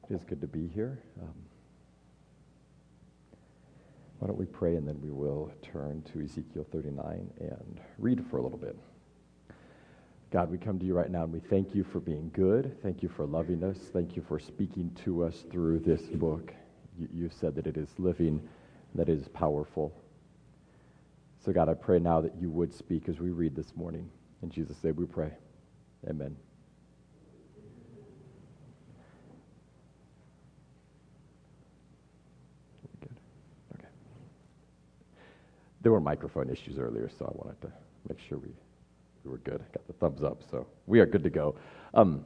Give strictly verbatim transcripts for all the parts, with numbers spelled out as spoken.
It is good to be here. Um, why don't we pray, and then we will turn to Ezekiel thirty-nine and read for a little bit. God, we come to you right now, and we thank you for being good. Thank you for loving us. Thank you for speaking to us through this book. You, you said that it is living, that it is powerful. So God, I pray now that you would speak as we read this morning. In Jesus' name we pray. Amen. Good. Okay. There were microphone issues earlier, so I wanted to make sure we, we were good. Got the thumbs up, so we are good to go. Um,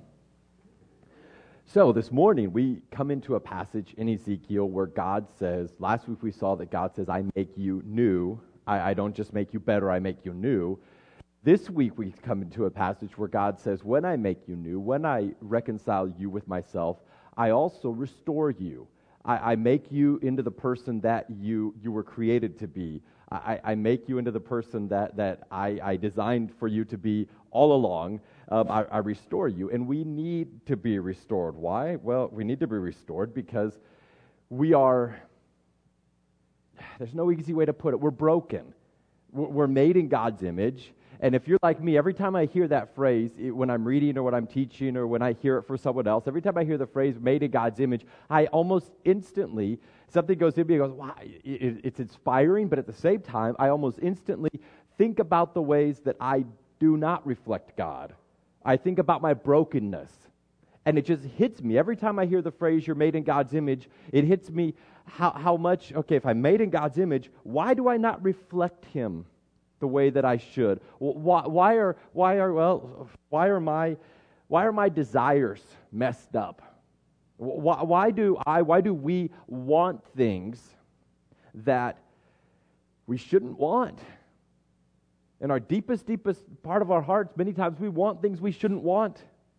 so this morning we come into a passage in Ezekiel where God says, last week we saw that God says, I make you new. I, I don't just make you better, I make you new. This week we come into a passage where God says, when I make you new, when I reconcile you with myself, I also restore you. I, I make you into the person that you, you were created to be. I, I make you into the person that, that I, I designed for you to be all along. Um, I, I restore you, and we need to be restored. Why? Well, we need to be restored because we are, there's no easy way to put it, we're broken. We're made in God's image. And if you're like me, every time I hear that phrase, when I'm reading or when I'm teaching or when I hear it for someone else, every time I hear the phrase made in God's image, I almost instantly, something goes in me and goes, wow, it's inspiring, but at the same time, I almost instantly think about the ways that I do not reflect God. I think about my brokenness. And it just hits me. Every time I hear the phrase, you're made in God's image, it hits me how, how much, okay, if I'm made in God's image, why do I not reflect Him the way that I should? Why, why are why are well why are my why are my desires messed up? Why, why do I why do we want things that we shouldn't want? In our deepest, deepest part of our hearts, many times we want things we shouldn't want.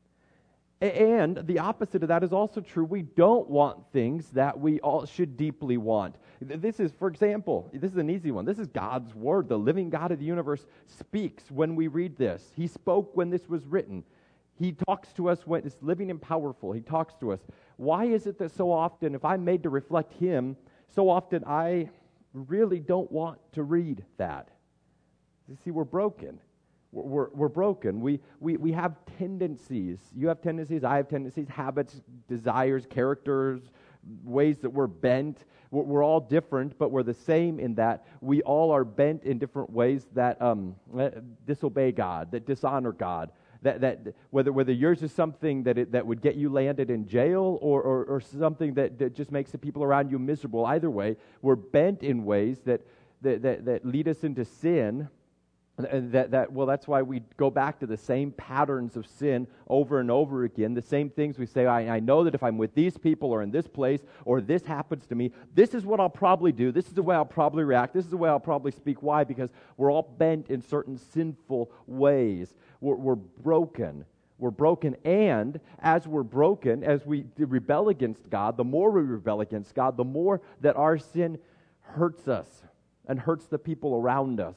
And the opposite of that is also true. We don't want things that we all should deeply want. This is, for example, this is an easy one. This is God's Word. The living God of the universe speaks when we read this. He spoke when this was written. He talks to us when it's living and powerful. He talks to us. Why is it that so often, if I'm made to reflect Him, so often I really don't want to read that? You see, we're broken. We're, we're broken. We, we, we have tendencies. You have tendencies, I have tendencies, habits, desires, characters, ways that we're bent. We're, we're all different, but we're the same in that we all are bent in different ways that um, disobey God, that dishonor God. That, that whether whether yours is something that it, that would get you landed in jail or, or, or something that, that just makes the people around you miserable. Either way, we're bent in ways that that, that, that lead us into sin. And that, that, well, that's why we go back to the same patterns of sin over and over again. The same things we say, I, I know that if I'm with these people or in this place or this happens to me, this is what I'll probably do. This is the way I'll probably react. This is the way I'll probably speak. Why? Because we're all bent in certain sinful ways. We're, we're broken. We're broken. And as we're broken, as we rebel against God, the more we rebel against God, the more that our sin hurts us and hurts the people around us.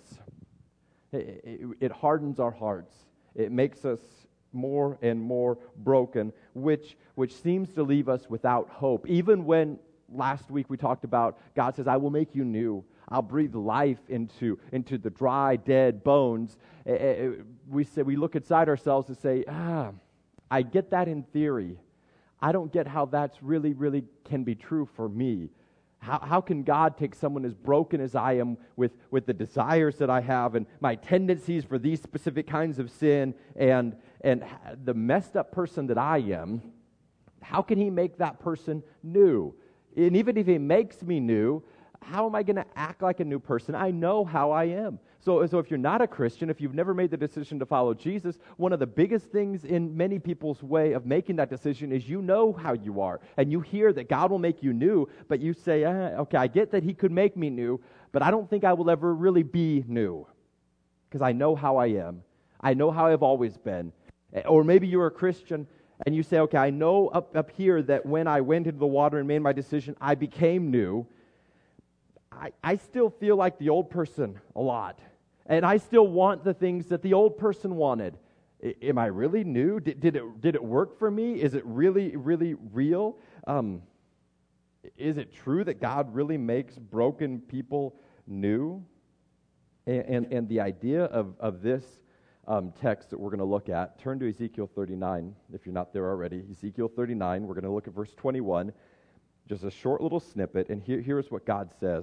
It, it, it hardens our hearts. It makes us more and more broken, which which seems to leave us without hope. Even when last week we talked about God says, I will make you new. I'll breathe life into, into the dry, dead bones. It, it, we say we look inside ourselves and say, ah, I get that in theory. I don't get how that's really, really can be true for me. How, how can God take someone as broken as I am with, with the desires that I have and my tendencies for these specific kinds of sin and, and the messed up person that I am, how can He make that person new? And even if He makes me new, how am I going to act like a new person? I know how I am. So, so if you're not a Christian, if you've never made the decision to follow Jesus, one of the biggest things in many people's way of making that decision is you know how you are. And you hear that God will make you new, but you say, ah, okay, I get that He could make me new, but I don't think I will ever really be new because I know how I am. I know how I've always been. Or maybe you're a Christian and you say, okay, I know up, up here that when I went into the water and made my decision, I became new. I, I still feel like the old person a lot. And I still want the things that the old person wanted. I- am I really new? Did, did it did it work for me? Is it really, really real? Um, is it true that God really makes broken people new? And, and, and the idea of, of this um, text that we're going to look at, turn to Ezekiel thirty-nine, if you're not there already. Ezekiel thirty-nine, we're going to look at verse twenty-one, just a short little snippet, and here, here's what God says.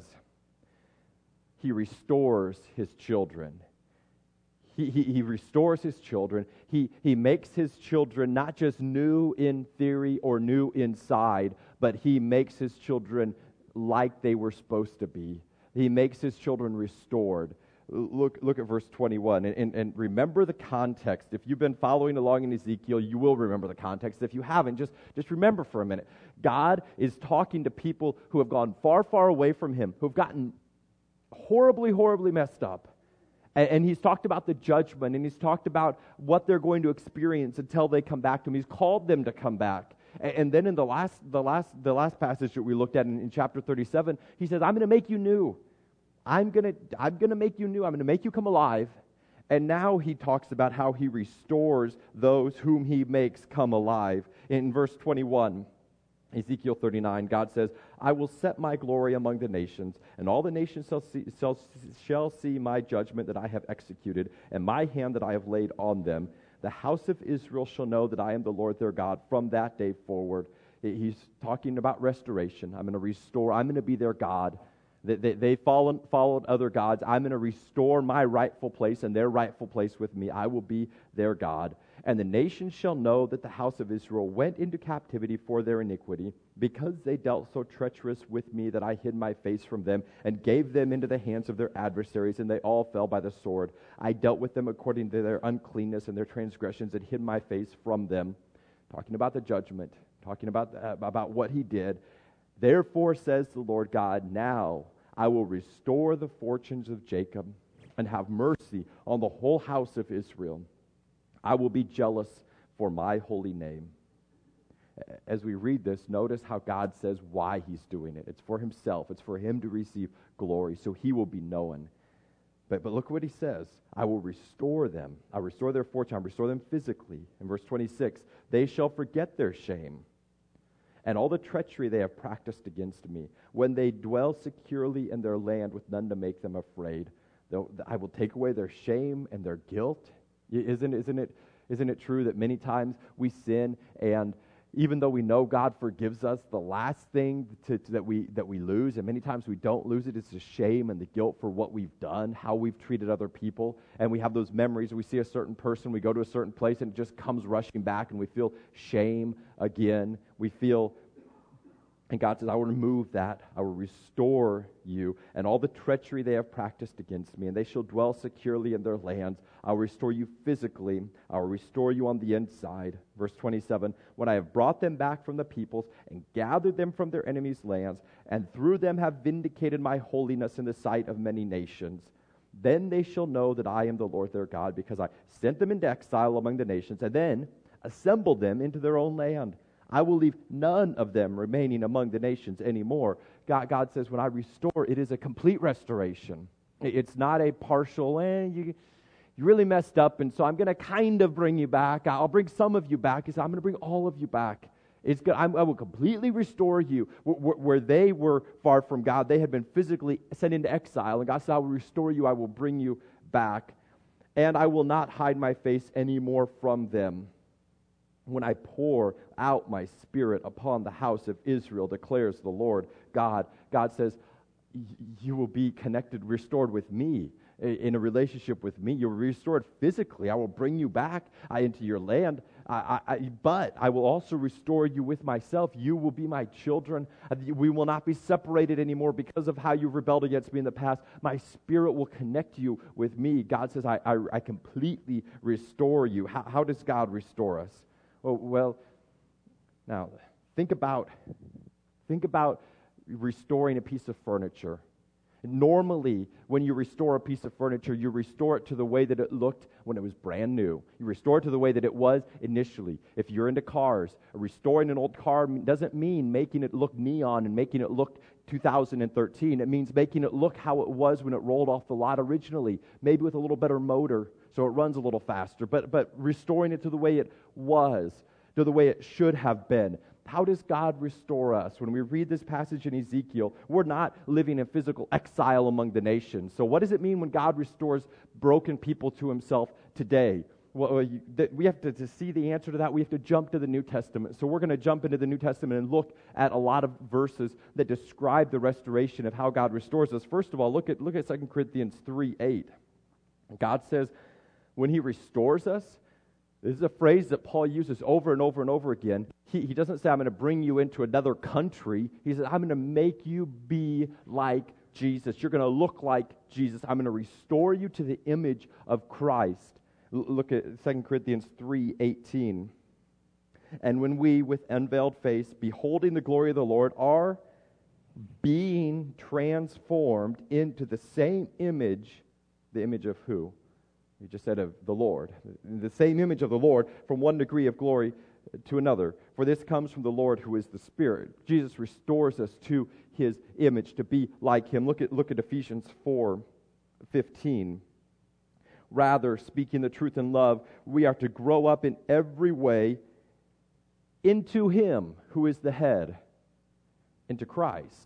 He restores his children. He, he, he restores his children. He, he makes his children not just new in theory or new inside, but he makes his children like they were supposed to be. He makes his children restored. Look, look at verse twenty-one, and, and, and remember the context. If you've been following along in Ezekiel, you will remember the context. If you haven't, just, just remember for a minute. God is talking to people who have gone far, far away from him, who have gotten horribly, horribly messed up. And, and he's talked about the judgment, and he's talked about what they're going to experience until they come back to him. He's called them to come back. And, and then in the last, the last, the last passage that we looked at in, in chapter thirty-seven, he says, I'm going to make you new. I'm going to I'm going to make you new. I'm going to make you come alive. And now he talks about how he restores those whom he makes come alive. In verse twenty-one, Ezekiel thirty-nine, God says, I will set my glory among the nations, and all the nations shall see, shall, shall see my judgment that I have executed, and my hand that I have laid on them. The house of Israel shall know that I am the Lord their God from that day forward. He's talking about restoration. I'm going to restore. I'm going to be their God. They, they, they followed, followed other gods. I'm going to restore my rightful place and their rightful place with me. I will be their God. And the nations shall know that the house of Israel went into captivity for their iniquity, because they dealt so treacherous with me that I hid my face from them and gave them into the hands of their adversaries, and they all fell by the sword. I dealt with them according to their uncleanness and their transgressions and hid my face from them. Talking about the judgment, talking about, uh, about what he did. Therefore, says the Lord God, now I will restore the fortunes of Jacob and have mercy on the whole house of Israel. I will be jealous for my holy name. As we read this, notice how God says why he's doing it. It's for himself. It's for him to receive glory, so he will be known. But, but look what he says. I will restore them. I will restore their fortune. I will restore them physically. In verse twenty-six, they shall forget their shame and all the treachery they have practiced against me, when they dwell securely in their land with none to make them afraid. Though I will take away their shame and their guilt. Isn't, isn't it, isn't it true that many times we sin, and even though we know God forgives us, the last thing to, to, that we that we lose, and many times we don't lose it, is the shame and the guilt for what we've done, how we've treated other people. And we have those memories. We see a certain person, we go to a certain place, and it just comes rushing back, and we feel shame again. We feel, and God says, I will remove that. I will restore you and all the treachery they have practiced against me, and they shall dwell securely in their lands. I will restore you physically. I will restore you on the inside. Verse twenty-seven, when I have brought them back from the peoples and gathered them from their enemies' lands, and through them have vindicated my holiness in the sight of many nations, then they shall know that I am the Lord their God, because I sent them into exile among the nations, and then assembled them into their own land. I will leave none of them remaining among the nations anymore. God, God says, when I restore, it is a complete restoration. It's not a partial, eh, you, you really messed up, and so I'm going to kind of bring you back. I'll bring some of you back. He said, I'm going to bring all of you back. It's good. I'm, I will completely restore you. Where, where they were far from God, they had been physically sent into exile, and God said, I will restore you. I will bring you back, and I will not hide my face anymore from them. When I pour out my spirit upon the house of Israel, declares the Lord God. God says, you will be connected, restored with me, in a relationship with me. You're restored physically. I will bring you back uh, into your land, I, I, but I will also restore you with myself. You will be my children. We will not be separated anymore because of how you rebelled against me in the past. My spirit will connect you with me. God says, I, I, I completely restore you. How, how does God restore us? Well, well, now think about think about restoring a piece of furniture. Normally, when you restore a piece of furniture, you restore it to the way that it looked when it was brand new. You restore it to the way that it was initially. If you're into cars, restoring an old car doesn't mean making it look neon and making it look two thousand thirteen. It means making it look how it was when it rolled off the lot originally, maybe with a little better motor, so it runs a little faster, but, but restoring it to the way it was, to the way it should have been. How does God restore us? When we read this passage in Ezekiel, we're not living in physical exile among the nations. So what does it mean when God restores broken people to himself today? Well, you, that we have to, to see the answer to that. We have to jump to the New Testament. So we're going to jump into the New Testament and look at a lot of verses that describe the restoration of how God restores us. First of all, look at look at Second Corinthians three eight. God says, when he restores us, this is a phrase that Paul uses over and over and over again. He, he doesn't say, I'm going to bring you into another country. He says, I'm going to make you be like Jesus. You're going to look like Jesus. I'm going to restore you to the image of Christ. L- look at Second Corinthians three eighteen. And when we, with unveiled face, beholding the glory of the Lord, are being transformed into the same image, the image of who? He just said of the Lord. The same image of the Lord from one degree of glory to another. For this comes from the Lord who is the Spirit. Jesus restores us to his image, to be like him. Look at, look at Ephesians four fifteen. Rather, speaking the truth in love, we are to grow up in every way into him who is the head, into Christ.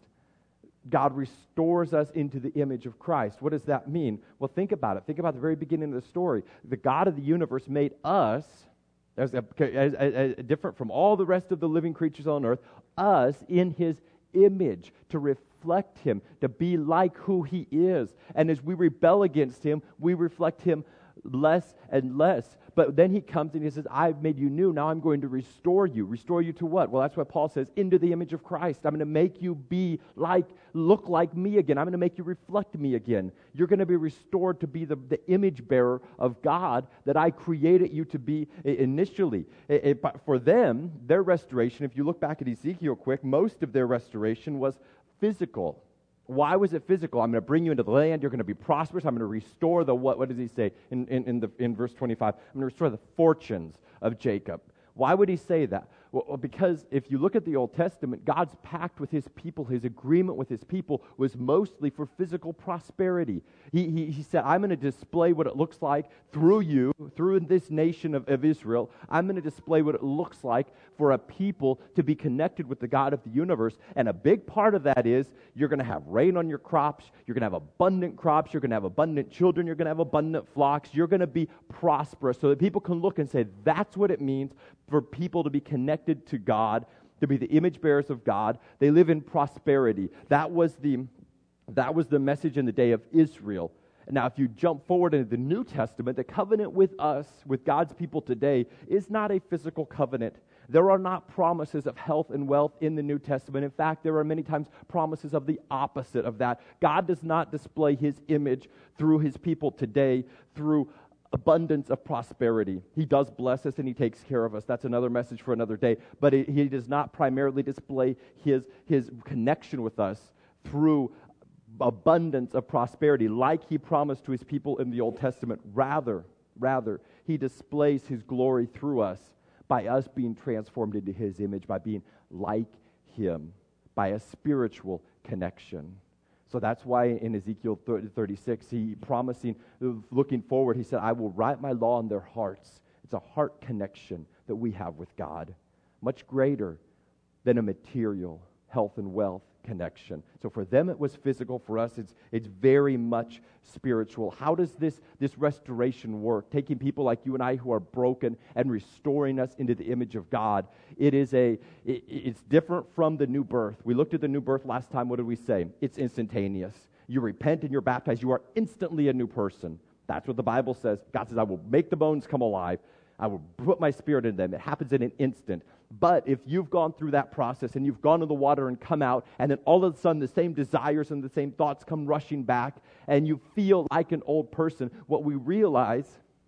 God restores us into the image of Christ. What does that mean? Well, think about it. Think about the very beginning of the story. The God of the universe made us, as, a, as, as, as different from all the rest of the living creatures on earth, us in his image, to reflect him, to be like who he is. And as we rebel against him, we reflect him less and less. But then he comes and he says, I've made you new. Now I'm going to restore you. Restore you to what? Well, that's what Paul says, into the image of Christ. I'm going to make you be like, look like me again. I'm going to make you reflect me again. You're going to be restored to be the, the image bearer of God that I created you to be initially. It, it, but for them, their restoration, if you look back at Ezekiel quick, most of their restoration was physical. Why was it physical? I'm going to bring you into the land. You're going to be prosperous. I'm going to restore the, what, what does he say in, in, in, the, in verse twenty-five? I'm going to restore the fortunes of Jacob. Why would he say that? Well, because if you look at the Old Testament, God's pact with his people, his agreement with his people, was mostly for physical prosperity. He, he, he said, I'm going to display what it looks like through you, through this nation of, of Israel. I'm going to display what it looks like for a people to be connected with the God of the universe. And a big part of that is you're going to have rain on your crops. You're going to have abundant crops. You're going to have abundant children. You're going to have abundant flocks. You're going to be prosperous so that people can look and say, that's what it means for people to be connected to God, to be the image bearers of God. They live in prosperity. That was the, that was the message in the day of Israel. Now, if you jump forward into the New Testament, the covenant with us, with God's people today, is not a physical covenant. There are not promises of health and wealth in the New Testament. In fact, there are many times promises of the opposite of that. God does not display his image through his people today through abundance of prosperity. He does bless us and he takes care of us. That's another message for another day. But it, he does not primarily display his, his connection with us through abundance of prosperity like he promised to his people in the Old Testament. Rather, rather, he displays his glory through us by us being transformed into his image, by being like him, by a spiritual connection. So that's why in Ezekiel thirty-six, he promising, looking forward, he said, I will write my law in their hearts. It's a heart connection that we have with God, much greater than a material health and wealth connection. So for them it was physical. For us it's it's very much spiritual. How does this, this restoration work? Taking people like you and I who are broken and restoring us into the image of God. It is a it, it's different from the new birth. We looked at the new birth last time. What did we say? It's instantaneous. You repent and you're baptized. You are instantly a new person. That's what the Bible says. God says, I will make the bones come alive. I will put my spirit in them. It happens in an instant. But if you've gone through that process and you've gone to the water and come out, and then all of a sudden the same desires and the same thoughts come rushing back, and you feel like an old person, what we realize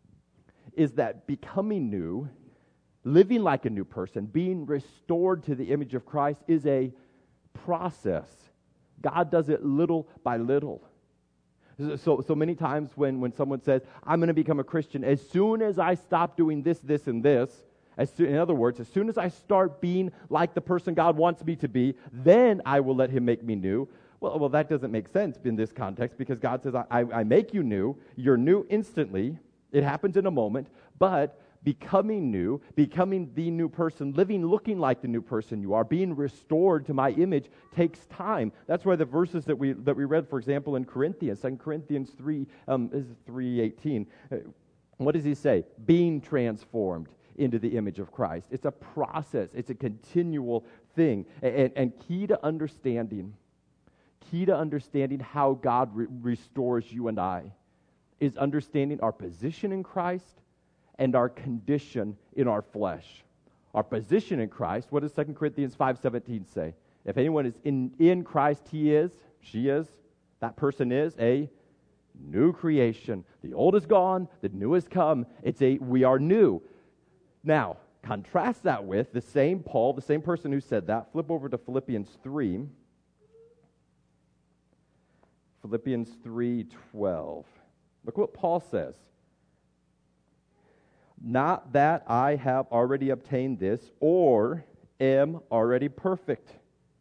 is that becoming new, living like a new person, being restored to the image of Christ is a process. God does it little by little. So, so many times when, when someone says, I'm going to become a Christian, as soon as I stop doing this, this, and this, as soon, in other words, as soon as I start being like the person God wants me to be, then I will let him make me new. Well, well, that doesn't make sense in this context because God says, I, I make you new. You're new instantly. It happens in a moment, but becoming new, becoming the new person, living looking like the new person you are, being restored to my image takes time. That's why the verses that we that we read, for example, in Corinthians, Second Corinthians three, um, is three eighteen. Uh, what does he say? Being transformed into the image of Christ. It's a process. It's a continual thing. And, and key to understanding, key to understanding how God re- restores you and I is understanding our position in Christ and our condition in our flesh. Our position in Christ, what does Second Corinthians five seventeen say? If anyone is in, in Christ, he is, she is, that person is a new creation. The old is gone, the new has come. It's a, we are new. Now, contrast that with the same Paul, the same person who said that. Flip over to Philippians three. Philippians three twelve. Look what Paul says. Not that I have already obtained this or am already perfect.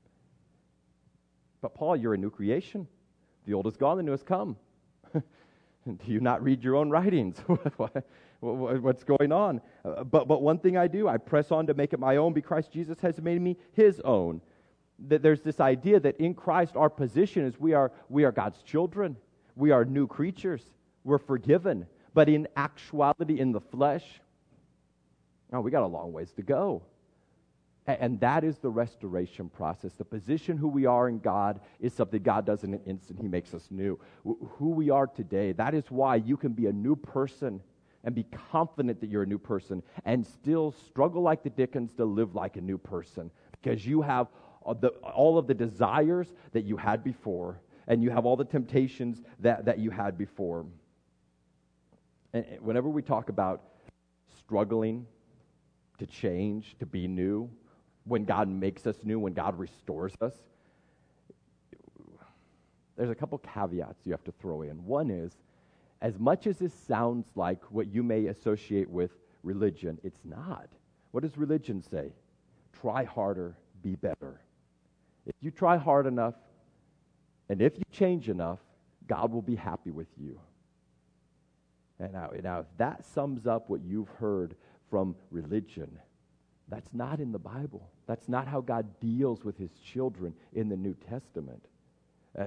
But Paul, you're a new creation. The old is gone, the new has come. Do you not read your own writings? What's going on? Uh, but, but one thing I do, I press on to make it my own because Christ Jesus has made me his own. That there's this idea that in Christ our position is we are, we are God's children. We are new creatures. We're forgiven. But in actuality, in the flesh, oh, we got a long ways to go. And that is the restoration process. The position who we are in God is something God does in an instant. He makes us new. Who we are today, that is why you can be a new person and be confident that you're a new person and still struggle like the Dickens to live like a new person because you have the, all of the desires that you had before and you have all the temptations that, that you had before. And whenever we talk about struggling to change, to be new, when God makes us new, when God restores us, there's a couple caveats you have to throw in. One is, as much as this sounds like what you may associate with religion, it's not. What does religion say? Try harder, be better. If you try hard enough, and if you change enough, God will be happy with you. And now, now, if that sums up what you've heard from religion, that's not in the Bible. That's not how God deals with his children in the New Testament. Uh,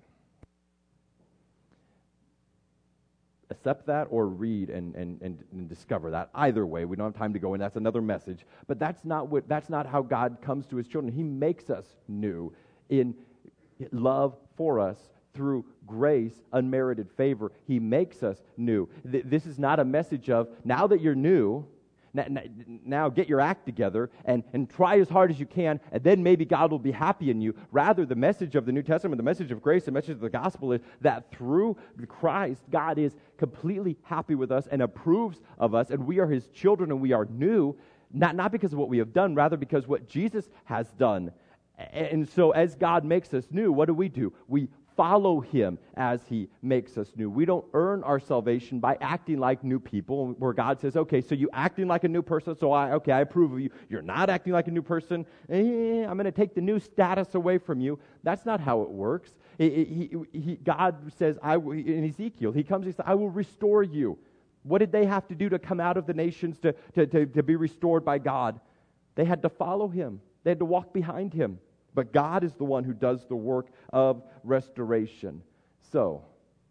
accept that or read and, and, and, and discover that. Either way, we don't have time to go in. That's another message. But that's not what. That's not how God comes to his children. He makes us new in love for us. Through grace, unmerited favor, he makes us new. Th- this is not a message of, now that you're new, n- n- now get your act together and, and try as hard as you can, and then maybe God will be happy in you. Rather, the message of the New Testament, the message of grace, the message of the gospel is that through Christ, God is completely happy with us and approves of us, and we are his children and we are new, not, not because of what we have done, rather because what Jesus has done. And so as God makes us new, what do we do? We follow him as he makes us new. We don't earn our salvation by acting like new people, where God says, okay, so you acting like a new person, so I, okay, I approve of you. You're not acting like a new person. Eh, I'm going to take the new status away from you. That's not how it works. He, he, he, God says, I, in Ezekiel, he comes, he says, I will restore you. What did they have to do to come out of the nations to, to, to, to be restored by God? They had to follow him. They had to walk behind him. But God is the one who does the work of restoration. So,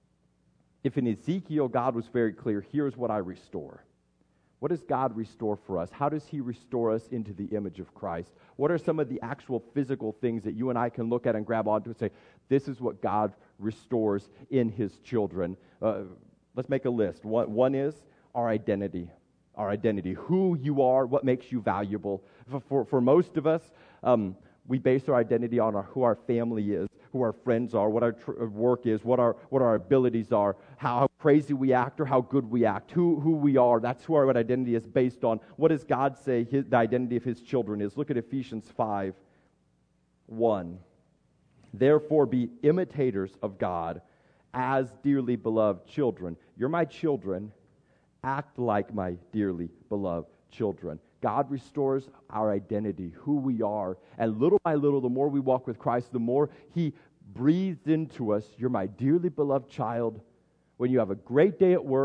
if in Ezekiel God was very clear, here's what I restore. What does God restore for us? How does he restore us into the image of Christ? What are some of the actual physical things that you and I can look at and grab onto and say, this is what God restores in his children? Uh, let's make a list. One, one is our identity. Our identity. Who you are, what makes you valuable. For, for, for most of us, um, we base our identity on our, who our family is, who our friends are, what our tr- work is, what our what our abilities are, how, how crazy we act or how good we act, who who we are. That's who our identity is based on. What does God say his, the identity of his children is? Look at Ephesians five, one. Therefore be imitators of God as dearly beloved children. You're my children. Act like my dearly beloved children. God restores our identity, who we are. And little by little, the more we walk with Christ, the more he breathes into us, you're my dearly beloved child. When you have a great day at work,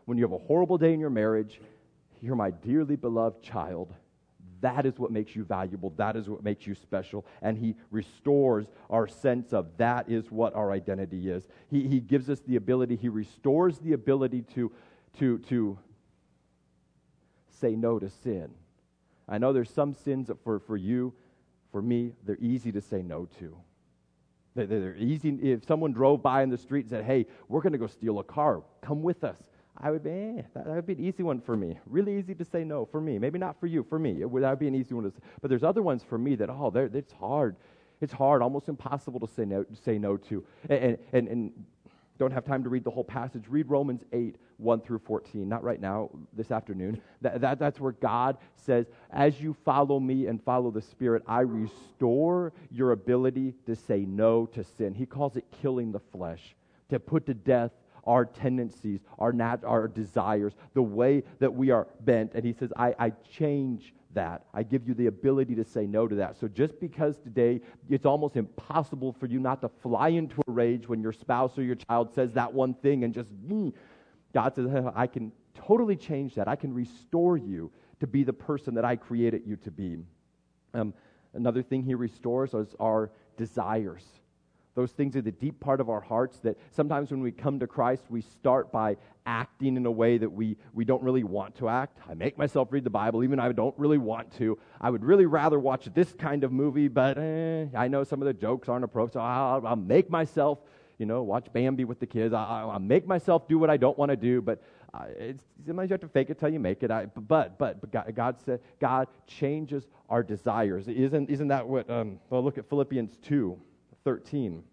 when you have a horrible day in your marriage, you're my dearly beloved child. That is what makes you valuable. That is what makes you special. And he restores our sense of that is what our identity is. He, he gives us the ability, he restores the ability to, to, to say no to sin. I know there's some sins that for, for you, for me, they're easy to say no to. They're, they're easy. If someone drove by in the street and said, hey, we're going to go steal a car, come with us. I would be, eh, that, that would be an easy one for me. Really easy to say no for me. Maybe not for you, for me. It would, that would be an easy one to say. But there's other ones for me that, oh, it's hard. It's hard, almost impossible to say no, say no to. And, and, and don't have time to read the whole passage. Read Romans eight, one through fourteen. Not right now, this afternoon. That, that, that's where God says, as you follow me and follow the Spirit, I restore your ability to say no to sin. He calls it killing the flesh, to put to death our tendencies, our nat- our desires, the way that we are bent. And he says, I, I change that. I give you the ability to say no to that. So just because today it's almost impossible for you not to fly into a rage when your spouse or your child says that one thing and just, mm, God says, I can totally change that. I can restore you to be the person that I created you to be. Um, another thing he restores is our desires. Those things are the deep part of our hearts that sometimes when we come to Christ, we start by acting in a way that we, we don't really want to act. I make myself read the Bible, even though I don't really want to. I would really rather watch this kind of movie, but eh, I know some of the jokes aren't appropriate, so I'll, I'll make myself, you know, watch Bambi with the kids. I'll, I'll make myself do what I don't want to do, but uh, it's, sometimes you have to fake it till you make it. I, but but but God, God said God changes our desires. Isn't isn't that what? Um, well, look at Philippians two. thirteen.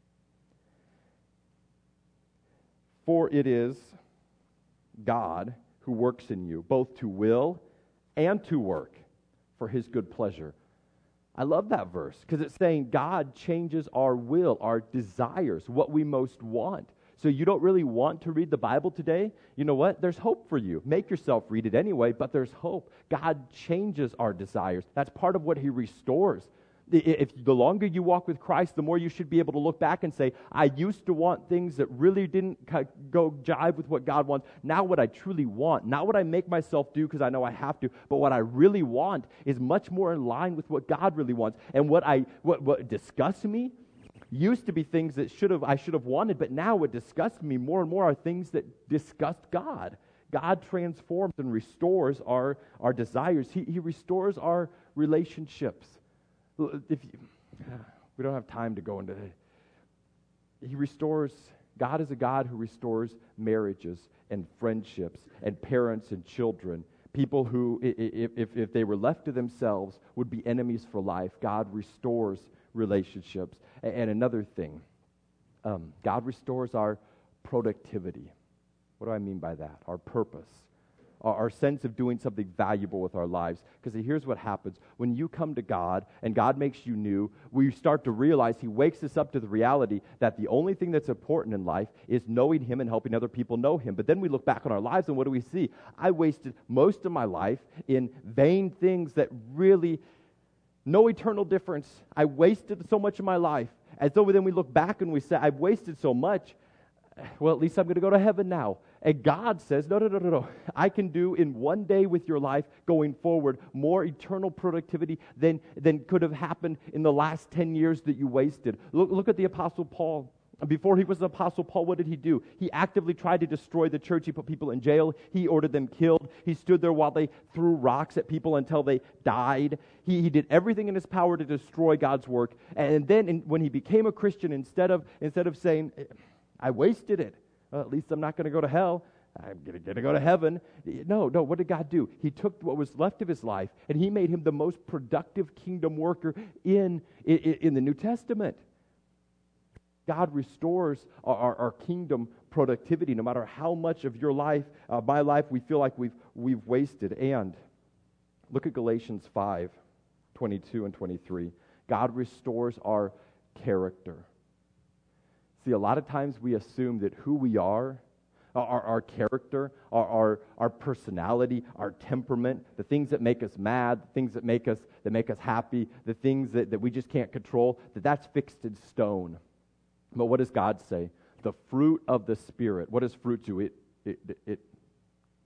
For it is God who works in you, both to will and to work for his good pleasure. I love that verse because it's saying God changes our will, our desires, what we most want. So you don't really want to read the Bible today? You know what? There's hope for you. Make yourself read it anyway, but there's hope. God changes our desires. That's part of what he restores. If the longer you walk with Christ, the more you should be able to look back and say, I used to want things that really didn't go jive with what God wants. Now what I truly want, not what I make myself do because I know I have to, but what I really want is much more in line with what God really wants. And what I what, what disgusts me used to be things that should have I should have wanted, but now what disgusts me more and more are things that disgust God. God transforms and restores our, our desires. He, he restores our relationships. If you, we don't have time to go into it. He restores, God is a God who restores marriages and friendships and parents and children. People who, if, if they were left to themselves, would be enemies for life. God restores relationships. And another thing, um, God restores our productivity. What do I mean by that? Our purpose. Our sense of doing something valuable with our lives. Because here's what happens. When you come to God and God makes you new, we start to realize he wakes us up to the reality that the only thing that's important in life is knowing him and helping other people know him. But then we look back on our lives and what do we see? I wasted most of my life in vain things that really, no eternal difference. I wasted so much of my life. As though then we look back and we say, I've wasted so much. Well, at least I'm going to go to heaven now. And God says, no, no, no, no, no. I can do in one day with your life going forward more eternal productivity than, than could have happened in the last ten years that you wasted. Look, look at the Apostle Paul. Before he was the Apostle Paul, what did he do? He actively tried to destroy the church. He put people in jail. He ordered them killed. He stood there while they threw rocks at people until they died. He, he did everything in his power to destroy God's work. And then in, when he became a Christian, instead of instead of saying, I wasted it. Well, at least I'm not going to go to hell. I'm going to go to heaven. No, no, what did God do? He took what was left of his life and he made him the most productive kingdom worker in, in, in the New Testament. God restores our, our, our kingdom productivity no matter how much of your life, uh, my life, we feel like we've, we've wasted. And look at Galatians five, twenty-two and twenty-three. God restores our character. See, a lot of times we assume that who we are, our, our character, our, our, our personality, our temperament, the things that make us mad, the things that make us that make us happy, the things that, that we just can't control, that that's fixed in stone. But what does God say? The fruit of the Spirit. What does fruit do? It, it, it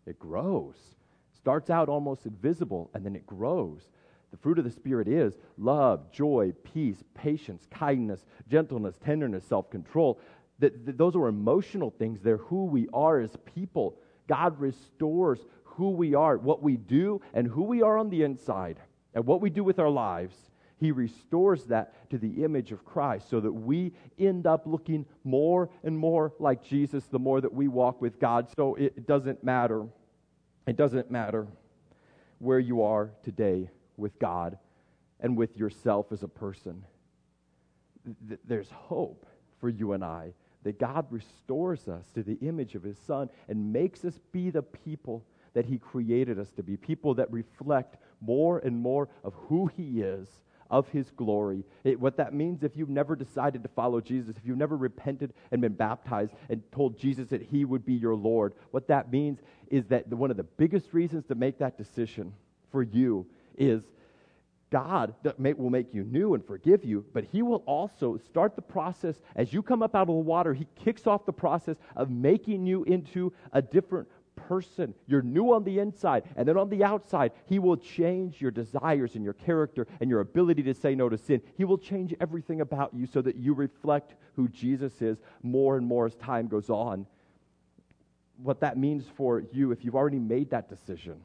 It grows. Starts out almost invisible, and then it grows. The fruit of the Spirit is love, joy, peace, patience, kindness, gentleness, tenderness, self-control. That, that those are emotional things. They're who we are as people. God restores who we are, what we do, and who we are on the inside, and what we do with our lives. He restores that to the image of Christ so that we end up looking more and more like Jesus the more that we walk with God. So it doesn't matter. It doesn't matter where you are today with God and with yourself as a person. There's hope for you and I, that God restores us to the image of His Son and makes us be the people that He created us to be, people that reflect more and more of who He is, of His glory. It, what that means, if you've never decided to follow Jesus, if you've never repented and been baptized and told Jesus that He would be your Lord, what that means is that the, one of the biggest reasons to make that decision for you is God that may, will make you new and forgive you, but He will also start the process. As you come up out of the water, He kicks off the process of making you into a different person. You're new on the inside, and then on the outside, He will change your desires and your character and your ability to say no to sin. He will change everything about you so that you reflect who Jesus is more and more as time goes on. What that means for you, if you've already made that decision,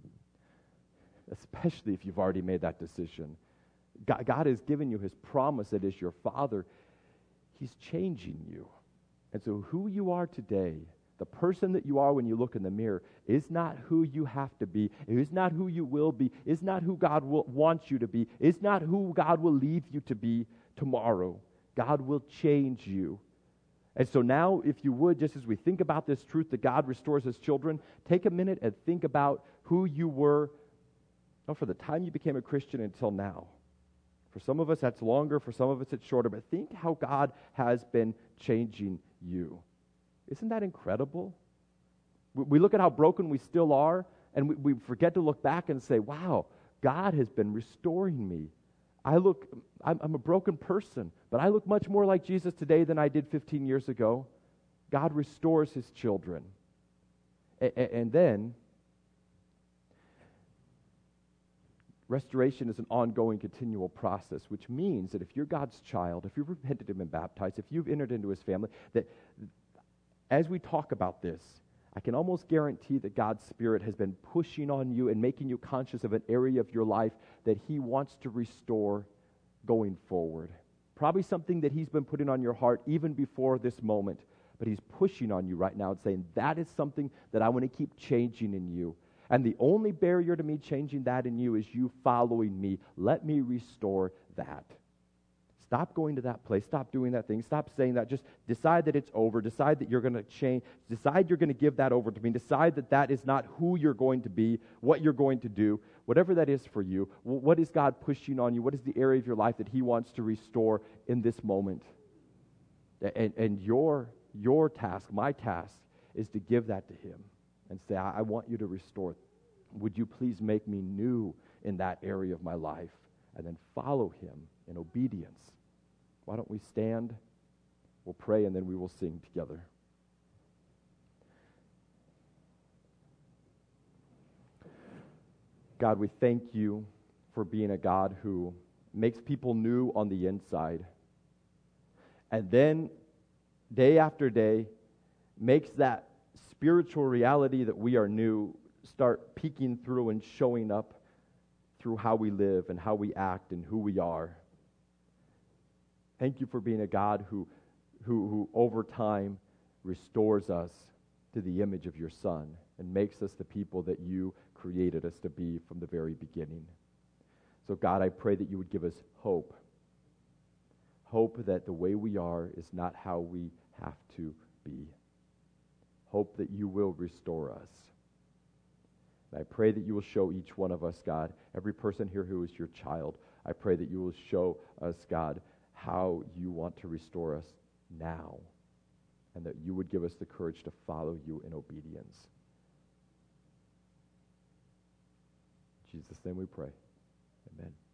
especially if you've already made that decision, God, God has given you His promise that as your Father, He's changing you. And so who you are today, the person that you are when you look in the mirror, is not who you have to be. It is not who you will be. Is not who God will, wants you to be. Is not who God will leave you to be tomorrow. God will change you. And so now, if you would, just as we think about this truth that God restores His children, take a minute and think about who you were oh, for the time you became a Christian until now. For some of us, that's longer. For some of us, it's shorter. But think how God has been changing you. Isn't that incredible? We look at how broken we still are, and we, we forget to look back and say, wow, God has been restoring me. I look, I'm, I'm a broken person, but I look much more like Jesus today than I did fifteen years ago. God restores His children. A, a, and then, restoration is an ongoing, continual process, which means that if you're God's child, if you've repented and been baptized, if you've entered into His family, that as we talk about this, I can almost guarantee that God's Spirit has been pushing on you and making you conscious of an area of your life that He wants to restore going forward. Probably something that He's been putting on your heart even before this moment, but He's pushing on you right now and saying, that is something that I want to keep changing in you. And the only barrier to me changing that in you is you following me. Let me restore that. Stop going to that place. Stop doing that thing. Stop saying that. Just decide that it's over. Decide that you're going to change. Decide you're going to give that over to me. Decide that that is not who you're going to be, what you're going to do, whatever that is for you. What is God pushing on you? What is the area of your life that He wants to restore in this moment? And, and your, your task, my task, is to give that to Him and say, I, I want you to restore. Would you please make me new in that area of my life? And then follow Him in obedience. Why don't we stand? We'll pray and then we will sing together. God, we thank You for being a God who makes people new on the inside. And then, day after day, makes that spiritual reality that we are new start peeking through and showing up through how we live and how we act and who we are. Thank You for being a God who, who, who over time restores us to the image of Your Son and makes us the people that You created us to be from the very beginning. So God, I pray that You would give us hope. Hope that the way we are is not how we have to be. Hope that You will restore us. And I pray that You will show each one of us, God, every person here who is Your child, I pray that You will show us, God, how You want to restore us now, and that You would give us the courage to follow You in obedience. In Jesus' name we pray. Amen.